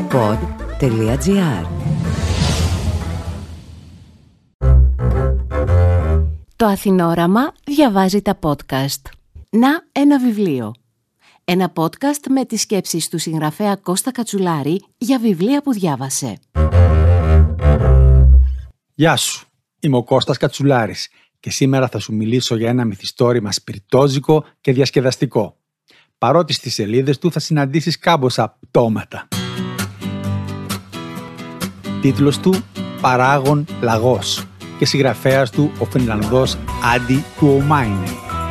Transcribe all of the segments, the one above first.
pod.gr. Το Αθηνόραμα διαβάζει τα podcast. Να ένα βιβλίο. Ένα podcast με τις σκέψεις του συγγραφέα Κώστα Κατσουλάρη για βιβλία που διάβασε. Γεια σου, είμαι ο Κώστας Κατσουλάρης και σήμερα θα σου μιλήσω για ένα μυθιστόρημα σπιρτόζικο και διασκεδαστικό. Παρότι στις σελίδες του θα συναντήσεις κάμποσα πτώματα. Τίτλος του «Παράγων Λαγός» και συγγραφέας του ο Φινλανδός Άντι Tuomainen.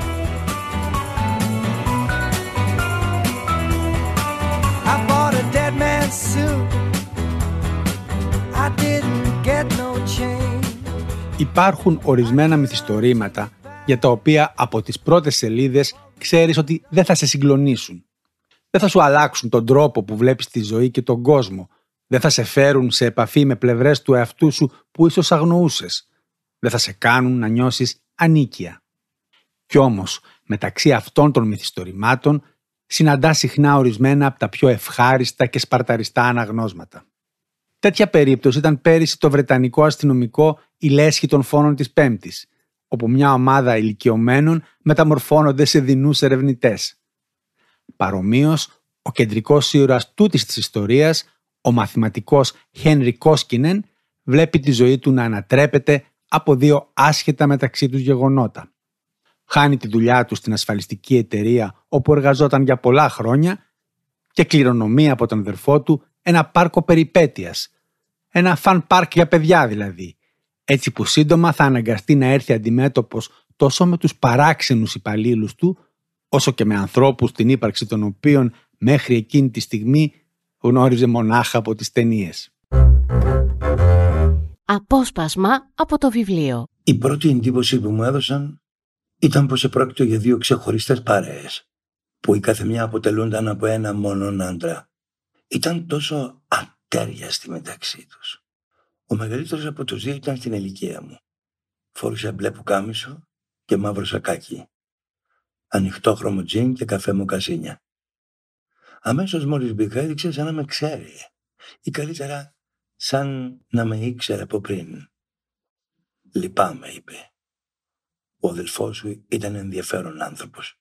Υπάρχουν ορισμένα μυθιστορήματα για τα οποία από τις πρώτες σελίδες ξέρεις ότι δεν θα σε συγκλονίσουν. Δεν θα σου αλλάξουν τον τρόπο που βλέπεις τη ζωή και τον κόσμο. Δεν θα σε φέρουν σε επαφή με πλευρές του εαυτού σου που ίσως αγνοούσες. Δεν θα σε κάνουν να νιώσεις ανίκεια. Κι όμως, μεταξύ αυτών των μυθιστορημάτων, συναντάς συχνά ορισμένα από τα πιο ευχάριστα και σπαρταριστά αναγνώσματα. Τέτοια περίπτωση ήταν πέρυσι το βρετανικό αστυνομικό «Η λέσχη των φόνων της Πέμπτης», όπου μια ομάδα ηλικιωμένων μεταμορφώνονται σε δεινούς ερευνητές. Παρομοίως, ο κεντρικός ήρωας τούτης της ιστορίας, ο μαθηματικός Χένρι Κόσκινεν, βλέπει τη ζωή του να ανατρέπεται από δύο άσχετα μεταξύ τους γεγονότα. Χάνει τη δουλειά του στην ασφαλιστική εταιρεία όπου εργαζόταν για πολλά χρόνια και κληρονομεί από τον αδερφό του ένα πάρκο περιπέτειας. Ένα φαν πάρκ για παιδιά δηλαδή. Έτσι που σύντομα θα αναγκαστεί να έρθει αντιμέτωπος τόσο με τους παράξενους υπαλλήλους του, όσο και με ανθρώπους την ύπαρξη των οποίων μέχρι εκείνη τη στιγμή γνώριζε μονάχα από τις ταινίες. Απόσπασμα από το βιβλίο. Η πρώτη εντύπωση που μου έδωσαν ήταν πως επρόκειτο για δύο ξεχωριστές παρέες, που η καθεμιά αποτελούνταν από ένα μόνον άντρα. Ήταν τόσο ατέριαστοι μεταξύ τους. Ο μεγαλύτερος από τους δύο ήταν στην ηλικία μου. Φορούσε μπλε πουκάμισο και μαύρο σακάκι. Ανοιχτόχρωμο τζιν και καφέ μοκασίνια. Αμέσως μόλις μπήκα έδειξε σαν να με ξέρει. Ή καλύτερα σαν να με ήξερε από πριν. «Λυπάμαι», είπε. «Ο αδελφός σου ήταν ενδιαφέρον άνθρωπος».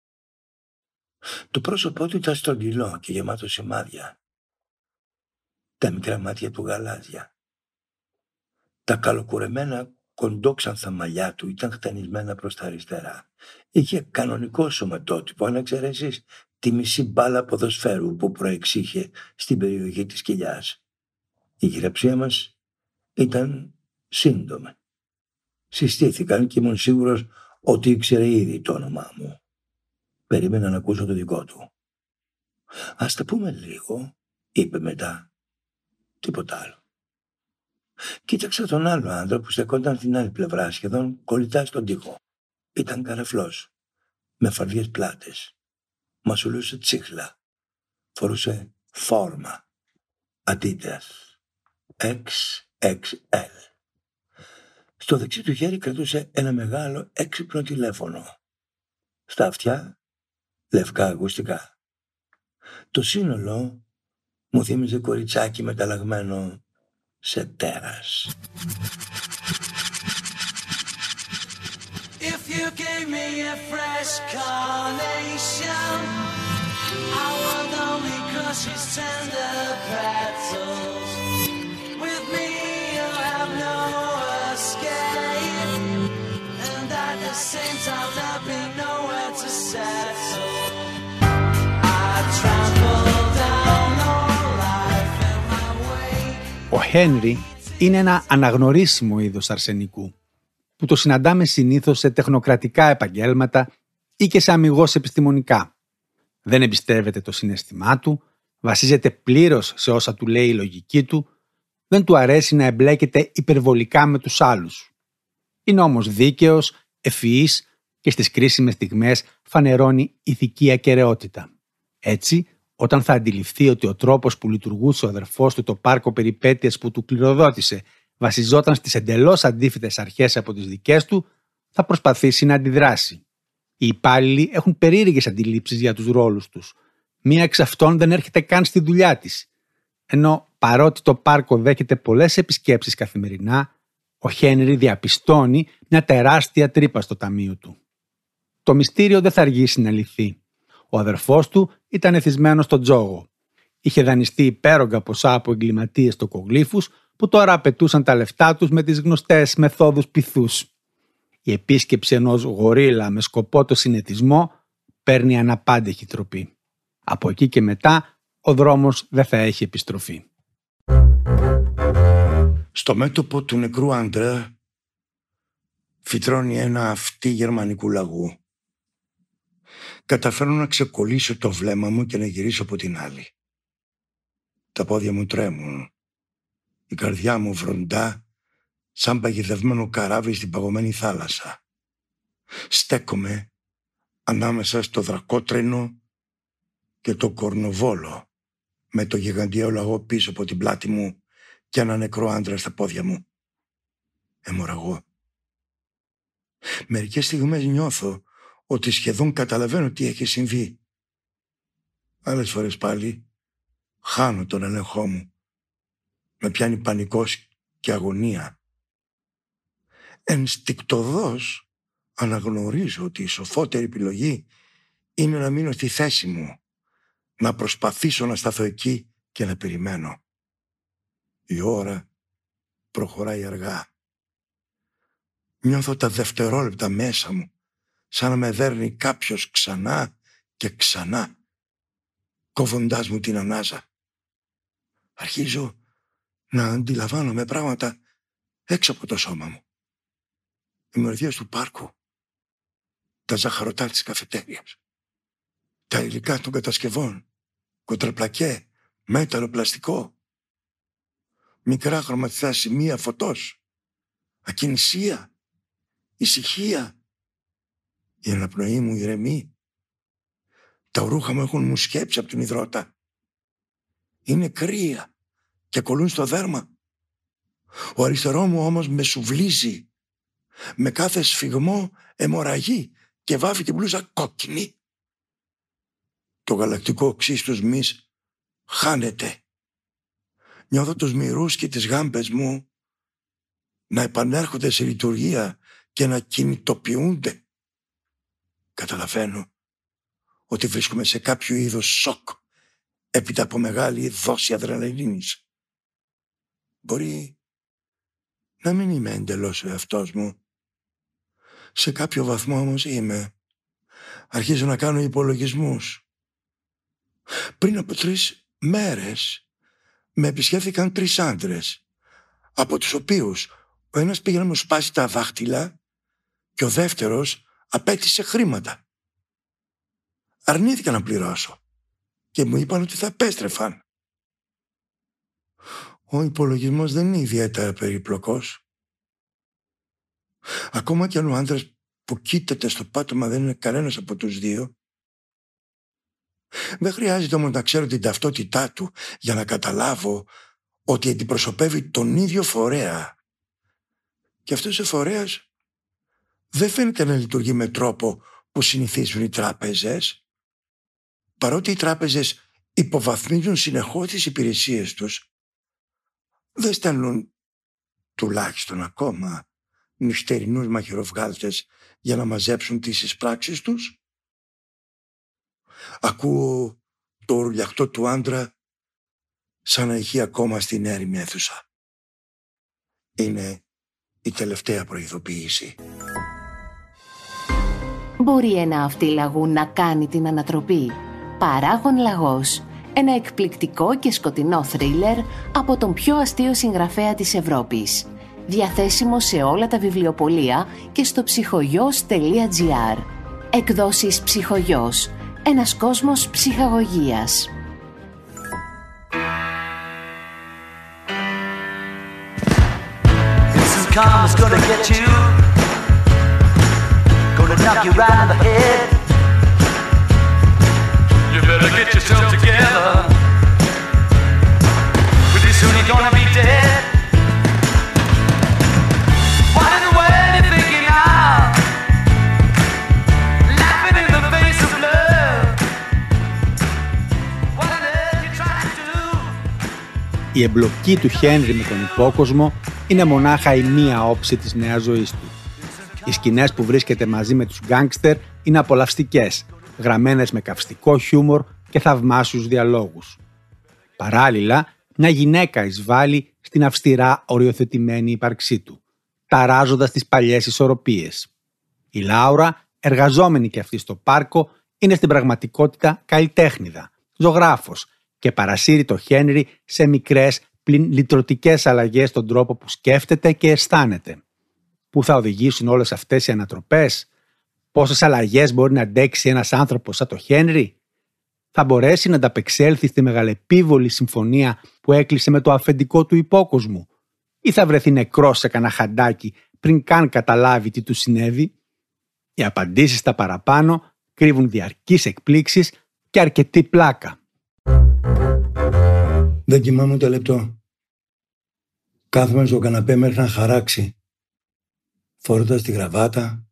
Το πρόσωπό του ήταν στρογγυλό και γεμάτο σημάδια. Τα μικρά μάτια του γαλάζια. Τα καλοκουρεμένα κοντόξανθα μαλλιά του ήταν χτενισμένα προς τα αριστερά. Είχε κανονικό σωματότυπο, αν εξαιρέσεις τη μισή μπάλα ποδοσφαίρου που προεξήχε στην περιοχή της κοιλιάς. Η γυραψία μας ήταν σύντομη. Συστήθηκαν και ήμουν σίγουρος ότι ήξερε ήδη το όνομά μου. Περίμενα να ακούσω το δικό του. «Ας τα πούμε λίγο», είπε μετά. Τίποτα άλλο. Κοίταξα τον άλλο άντρα που στεκόταν στην άλλη πλευρά, σχεδόν κολλητά στον τοίχο. Ήταν καραφλός, με φαρδιές πλάτες. Μασουλούσε τσίχλα. Φορούσε φόρμα. Adidas XXL. Στο δεξί του χέρι κρατούσε ένα μεγάλο έξυπνο τηλέφωνο. Στα αυτιά λευκά ακουστικά. Το σύνολο μου θύμιζε κοριτσάκι μεταλλαγμένο σε τέρας. If you gave me a fresh carnation, I want only crushes, tender petals. With me you'll have no escape, and at the same time there'll be nowhere to settle. I trample down all life in my way. Ο Χένρι είναι ένα αναγνωρίσιμο είδος αρσενικού, που το συναντάμε συνήθως σε τεχνοκρατικά επαγγέλματα ή και σε αμιγώς επιστημονικά. Δεν εμπιστεύεται το συναίσθημά του, βασίζεται πλήρως σε όσα του λέει η λογική του, δεν του αρέσει να εμπλέκεται υπερβολικά με τους άλλους. Είναι όμως δίκαιος, ευφυής και στις κρίσιμες στιγμές φανερώνει ηθική ακεραιότητα. Έτσι, όταν θα αντιληφθεί ότι ο τρόπος που λειτουργούσε ο αδερφός του το πάρκο περιπέτειας που του κληροδότησε βασιζόταν στις εντελώς αντίθετες αρχές από τις δικές του, θα προσπαθήσει να αντιδράσει. Οι υπάλληλοι έχουν περίεργες αντιλήψεις για τους ρόλους τους. Μία εξ αυτών δεν έρχεται καν στη δουλειά της. Ενώ παρότι το πάρκο δέχεται πολλές επισκέψεις καθημερινά, ο Χένρι διαπιστώνει μια τεράστια τρύπα στο ταμείο του. Το μυστήριο δεν θα αργήσει να λυθεί. Ο αδερφός του ήταν εθισμένος στον τζόγο. Είχε δανειστεί υπέρογκα ποσά από εγκληματίες τοκογλύφους που τώρα απαιτούσαν τα λεφτά τους με τις γνωστές μεθόδους πυθούς. Η επίσκεψη ενός γορίλα με σκοπό το συνετισμό παίρνει αναπάντεχη τροπή. Από εκεί και μετά ο δρόμος δεν θα έχει επιστροφή. Στο μέτωπο του νεκρού άντρα φυτρώνει ένα αυτί γερμανικού λαγού. Καταφέρνω να ξεκολλήσω το βλέμμα μου και να γυρίσω από την άλλη. Τα πόδια μου τρέμουν. Η καρδιά μου βροντά σαν παγιδευμένο καράβι στην παγωμένη θάλασσα. Στέκομαι ανάμεσα στο δρακότρινο και το κορνοβόλο, με το γιγαντιαίο λαγό πίσω από την πλάτη μου και ένα νεκρό άντρα στα πόδια μου. Αιμορραγώ. Μερικές στιγμές νιώθω ότι σχεδόν καταλαβαίνω τι έχει συμβεί. Άλλες φορές πάλι χάνω τον έλεγχό μου. Με πιάνει πανικός και αγωνία. Ενστικτωδώς αναγνωρίζω ότι η σοφότερη επιλογή είναι να μείνω στη θέση μου, να προσπαθήσω να σταθώ εκεί και να περιμένω. Η ώρα προχωράει αργά. Νιώθω τα δευτερόλεπτα μέσα μου, σαν να με δέρνει κάποιος ξανά και ξανά, κόβοντάς μου την ανάσα. Αρχίζω να αντιλαμβάνομαι πράγματα έξω από το σώμα μου. Οι μυρωδιές του πάρκου, τα ζαχαρωτά της καφετέριας, τα υλικά των κατασκευών, κοντραπλακέ, μέταλλο, πλαστικό, μικρά χρωματιστά σημεία φωτός, ακινησία, ησυχία. Η αναπνοή μου ηρεμεί. Τα ρούχα μου έχουν μουσκέψει από την υδρότα. Είναι κρύα και κολλούν στο δέρμα. Ο αριστερό μου όμως με σουβλίζει. Με κάθε σφιγμό αιμορραγεί και βάφει την μπλούζα κόκκινη. Το γαλακτικό οξύ στους μυς χάνεται. Νιώθω τους μυρούς και τις γάμπες μου να επανέρχονται σε λειτουργία και να κινητοποιούνται. Καταλαβαίνω ότι βρίσκομαι σε κάποιο είδος σοκ έπειτα από μεγάλη δόση αδρεναλίνης. Μπορεί να μην είμαι εντελώς ο εαυτός μου. Σε κάποιο βαθμό όμως είμαι. Αρχίζω να κάνω υπολογισμούς. Πριν από 3 μέρες με επισκέφθηκαν 3 άντρες, από τους οποίους ο ένας πήγε να μου σπάσει τα δάχτυλα και ο δεύτερος απέτησε χρήματα. Αρνήθηκα να πληρώσω και μου είπαν ότι θα επέστρεφαν. Ο υπολογισμός δεν είναι ιδιαίτερα περίπλοκος. Ακόμα και αν ο άντρας που κοίταται στο πάτωμα δεν είναι κανένας από τους δύο, δεν χρειάζεται όμως να ξέρω την ταυτότητά του για να καταλάβω ότι αντιπροσωπεύει τον ίδιο φορέα. Και αυτός ο φορέας δεν φαίνεται να λειτουργεί με τρόπο που συνηθίζουν οι τράπεζες. Παρότι οι τράπεζες υποβαθμίζουν συνεχώς τις υπηρεσίες τους, δεν στέλνουν τουλάχιστον ακόμα νυχτερινούς μαχαιροβγάλτες για να μαζέψουν τις εισπράξεις τους. Ακούω το ουρλιαχτό του άντρα σαν να ηχεί ακόμα στην έρημη αίθουσα. Είναι η τελευταία προειδοποίηση. Μπορεί ένα αυτί λαγού να κάνει την ανατροπή. Παράγων λαγός. Ένα εκπληκτικό και σκοτεινό θρίλερ από τον πιο αστείο συγγραφέα της Ευρώπης. Διαθέσιμο σε όλα τα βιβλιοπωλεία και στο ψυχογιός.gr. Εκδόσεις Ψυχογιός. Ένας κόσμος ψυχαγωγίας. Karma's gonna get you, gonna knock you right in the head. You better get yourself together, pretty soon you're gonna be dead. What in the world you thinking of? Laughing in the face of love. What on earth you trying to do? Η εμπλοκή του Χένρι με τον υπόκοσμο είναι μονάχα η μία όψη της νέας ζωής του. Οι σκηνές που βρίσκεται μαζί με τους γκάνγκστερ είναι απολαυστικές, γραμμένες με καυστικό χιούμορ και θαυμάσιους διαλόγους. Παράλληλα, μια γυναίκα εισβάλλει στην αυστηρά οριοθετημένη ύπαρξή του, ταράζοντας τις παλιές ισορροπίες. Η Λάουρα, εργαζόμενη και αυτή στο πάρκο, είναι στην πραγματικότητα καλλιτέχνηδα, ζωγράφος και παρασύρει το Χένρι σε μικρές πλην λυτρωτικές αλλαγές στον τρόπο που σκέφτεται και αισθάνεται. Πού θα οδηγήσουν όλες αυτές οι ανατροπές? Πόσες αλλαγές μπορεί να αντέξει ένας άνθρωπος σαν το Χένρι? Θα μπορέσει να ανταπεξέλθει στη μεγαλεπίβολη συμφωνία που έκλεισε με το αφεντικό του υπόκοσμου? Ή θα βρεθεί νεκρός σε κανένα χαντάκι πριν καν καταλάβει τι του συνέβη? Οι απαντήσεις στα παραπάνω κρύβουν διαρκείς εκπλήξεις και αρκετή πλάκα. Δεν κοιμάμαι ούτε λεπτό. Κάθομαι στο καναπέ μέχρι να χαράξει, φορώντας τη γραβάτα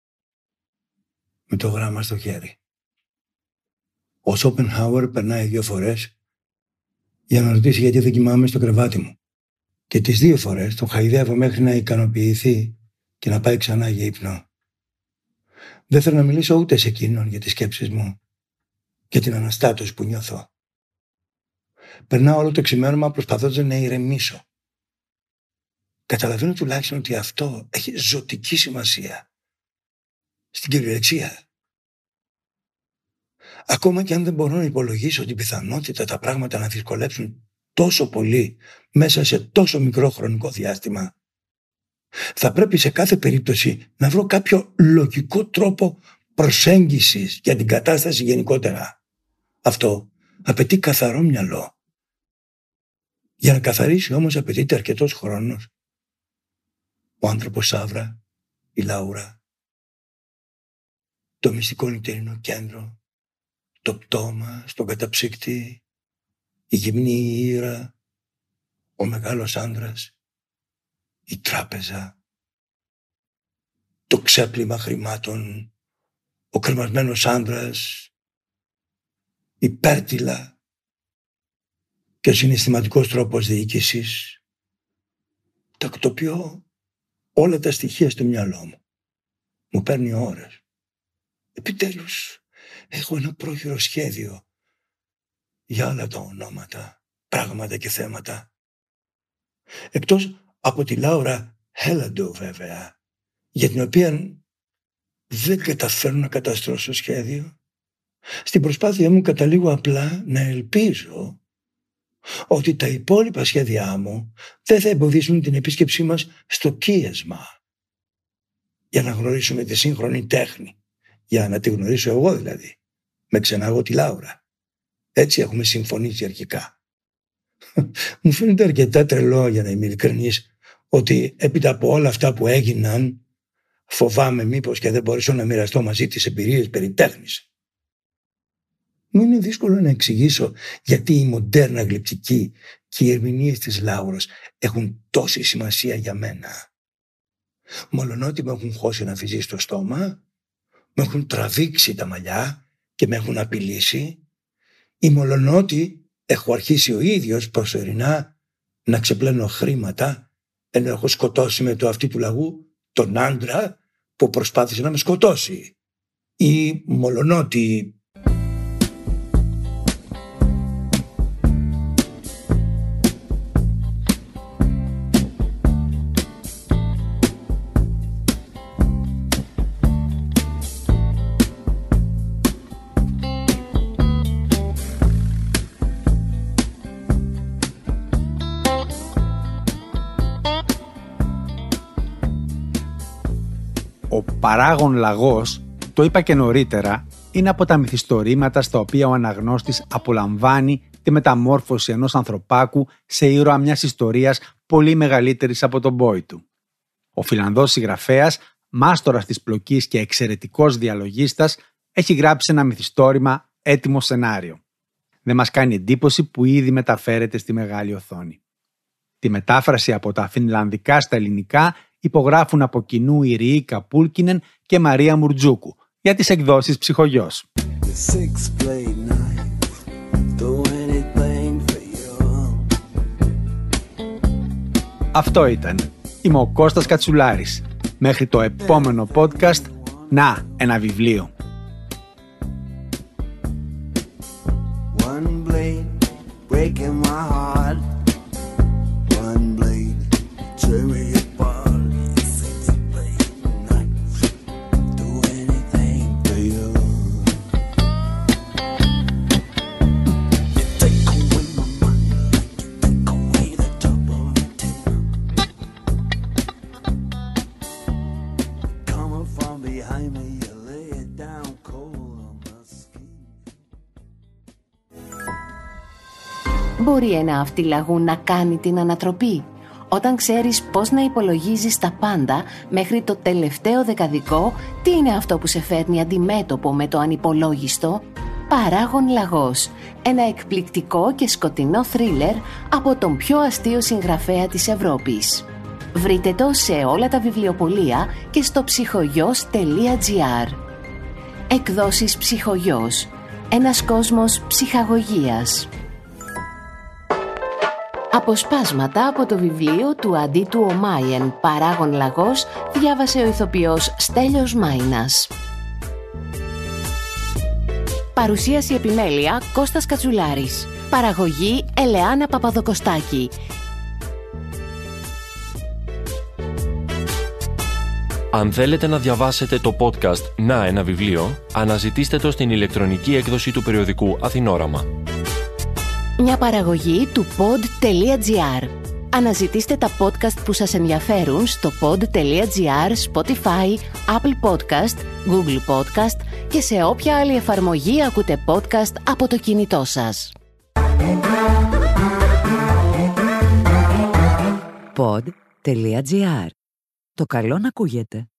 με το γράμμα στο χέρι. Ο Σόπενχάουερ περνάει 2 φορές για να ρωτήσει γιατί δεν κοιμάμαι στο κρεβάτι μου. Και τις 2 φορές τον χαϊδεύω μέχρι να ικανοποιηθεί και να πάει ξανά για ύπνο. Δεν θέλω να μιλήσω ούτε σε εκείνον για τις σκέψεις μου και την αναστάτωση που νιώθω. Περνάω όλο το ξημέρωμα προσπαθώντας να ηρεμήσω. Καταλαβαίνω τουλάχιστον ότι αυτό έχει ζωτική σημασία στην κυριολεξία. Ακόμα και αν δεν μπορώ να υπολογίσω την πιθανότητα τα πράγματα να δυσκολέψουν τόσο πολύ μέσα σε τόσο μικρό χρονικό διάστημα, θα πρέπει σε κάθε περίπτωση να βρω κάποιο λογικό τρόπο προσέγγισης για την κατάσταση γενικότερα. Αυτό απαιτεί καθαρό μυαλό. Για να καθαρίσει όμως απαιτείται αρκετός χρόνος. Ο άνθρωπος Σαύρα, η Λάουρα, το μυστικό νυχτερινό κέντρο, το πτώμα στον καταψύκτη, η γυμνή ήρα, ο μεγάλος άντρας, η τράπεζα, το ξέπλυμα χρημάτων, ο κρεμασμένος άντρας, η πέρτυλα και ο συναισθηματικός τρόπος διοίκησης. Τακτοποιώ όλα τα στοιχεία στο μυαλό μου. Μου παίρνει ώρες. Επιτέλους έχω ένα πρόχειρο σχέδιο για όλα τα ονόματα, πράγματα και θέματα. Εκτός από τη Λάουρα Χέλαντο βέβαια, για την οποία δεν καταφέρω να καταστρώσω σχέδιο. Στην προσπάθεια μου καταλήγω απλά να ελπίζω ότι τα υπόλοιπα σχέδιά μου δεν θα εμποδίσουν την επίσκεψή μας στο Κίεσμα για να γνωρίσουμε τη σύγχρονη τέχνη, για να τη γνωρίσω εγώ δηλαδή, με ξεναγώ τη Λάουρα. Έτσι έχουμε συμφωνήσει αρχικά. Μου φαίνεται αρκετά τρελό, για να είμαι ειλικρινής, ότι έπειτα από όλα αυτά που έγιναν φοβάμαι μήπως και δεν μπορέσω να μοιραστώ μαζί τις εμπειρίες περί τέχνης. Μου είναι δύσκολο να εξηγήσω γιατί η μοντέρνα γλυπτική και οι ερμηνείες της Λάουρας έχουν τόση σημασία για μένα. Μολονότι με έχουν χώσει ένα φυζί στο στόμα, με έχουν τραβήξει τα μαλλιά και με έχουν απειλήσει, ή μολονότι έχω αρχίσει ο ίδιος προσωρινά να ξεπλένω χρήματα, ενώ έχω σκοτώσει με το αυτί του λαγού τον άντρα που προσπάθησε να με σκοτώσει, ή μολονότι Ο παράγων λαγός, το είπα και νωρίτερα, είναι από τα μυθιστορήματα στα οποία ο αναγνώστης απολαμβάνει τη μεταμόρφωση ενός ανθρωπάκου σε ήρωα μιας ιστορίας πολύ μεγαλύτερης από τον πόη του. Ο Φιλανδός συγγραφέας, μάστορας της πλοκής και εξαιρετικός διαλογίστας, έχει γράψει ένα μυθιστόρημα έτοιμο σενάριο. Δεν μας κάνει εντύπωση που ήδη μεταφέρεται στη μεγάλη οθόνη. Τη μετάφραση από τα φινλανδικά στα ελληνικά υπογράφουν από κοινού η Ριίκα Πούλκινεν και Μαρία Μουρτζούκου για τις εκδόσεις Ψυχογιός. Αυτό ήταν. Είμαι ο Κώστας Κατσουλάρης. Μέχρι το επόμενο podcast, να, ένα βιβλίο. One blade breaking my heart. One blade tear me apart. Six blade knives do anything for you. You take away my mind like you take away the top of a tin. Coming from behind me, you lay it down cold on my skin. Μπορεί ένα αυτιλαγού να κάνει την ανατροπή? Όταν ξέρεις πώς να υπολογίζεις τα πάντα μέχρι το τελευταίο δεκαδικό, τι είναι αυτό που σε φέρνει αντιμέτωπο με το ανυπολόγιστο? Παράγων λαγός. Ένα εκπληκτικό και σκοτεινό θρίλερ από τον πιο αστείο συγγραφέα της Ευρώπης. Βρείτε το σε όλα τα βιβλιοπωλεία και στο ψυχογιός.gr. Εκδόσεις Ψυχογιός. Ένας κόσμος ψυχαγωγίας. Αποσπάσματα από το βιβλίο του Αντίτου Ομάιεν, Παράγων λαγός, διάβασε ο ηθοποιός Στέλιος Μάινας. Παρουσίαση επιμέλεια Κώστας Κατσουλάρης. Παραγωγή Ελεάνα Παπαδοκοστάκη. Αν θέλετε να διαβάσετε το podcast «Να, ένα βιβλίο», αναζητήστε το στην ηλεκτρονική έκδοση του περιοδικού Αθηνόραμα. Μια παραγωγή του pod.gr. Αναζητήστε τα podcast που σας ενδιαφέρουν στο pod.gr, Spotify, Apple Podcast, Google Podcast και σε όποια άλλη εφαρμογή ακούτε podcast από το κινητό σας. Pod.gr. Το καλό να ακούγεται.